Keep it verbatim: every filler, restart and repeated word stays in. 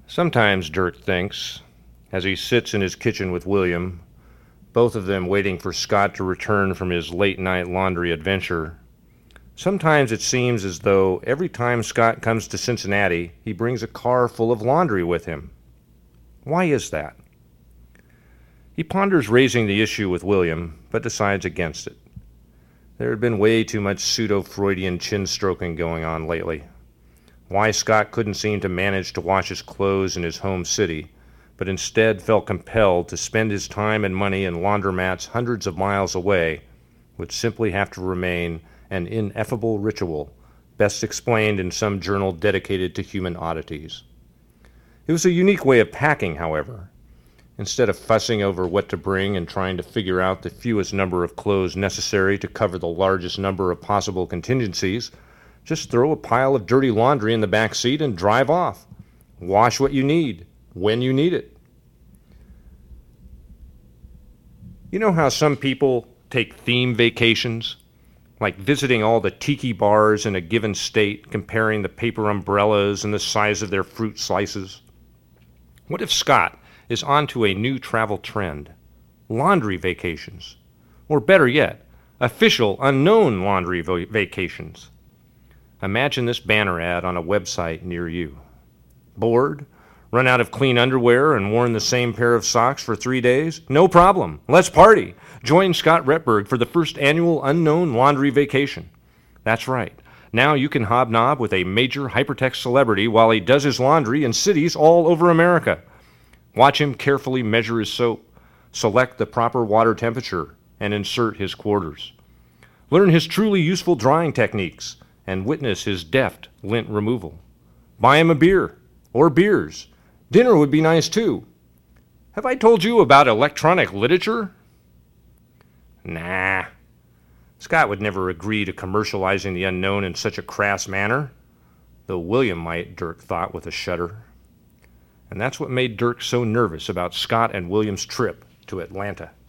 Sometimes, Dirk thinks, as he sits in his kitchen with William, both of them waiting for Scott to return from his late-night laundry adventure, sometimes it seems as though every time Scott comes to Cincinnati, he brings a car full of laundry with him. Why is that? He ponders raising the issue with William, but decides against it. There had been way too much pseudo-Freudian chin-stroking going on lately. Why Scott couldn't seem to manage to wash his clothes in his home city, but instead felt compelled to spend his time and money in laundromats hundreds of miles away, would simply have to remain an ineffable ritual, best explained in some journal dedicated to human oddities. It was a unique way of packing, however. Instead of fussing over what to bring and trying to figure out the fewest number of clothes necessary to cover the largest number of possible contingencies, just throw a pile of dirty laundry in the back seat and drive off. Wash what you need, when you need it. You know how some people take theme vacations? Like visiting all the tiki bars in a given state, comparing the paper umbrellas and the size of their fruit slices? What if Scott is onto a new travel trend? Laundry vacations. Or better yet, official unknown laundry vo- vacations. Imagine this banner ad on a website near you. Bored? Run out of clean underwear and worn the same pair of socks for three days? No problem. Let's party. Join Scott Retberg for the first annual Unknown Laundry Vacation. That's right. Now you can hobnob with a major hypertext celebrity while he does his laundry in cities all over America. Watch him carefully measure his soap, select the proper water temperature, and insert his quarters. Learn his truly useful drying techniques and witness his deft lint removal. Buy him a beer, or beers. Dinner would be nice too. Have I told you about electronic literature? Nah. Scott would never agree to commercializing the unknown in such a crass manner, though William might, Dirk thought with a shudder. And that's what made Dirk so nervous about Scott and William's trip to Atlanta.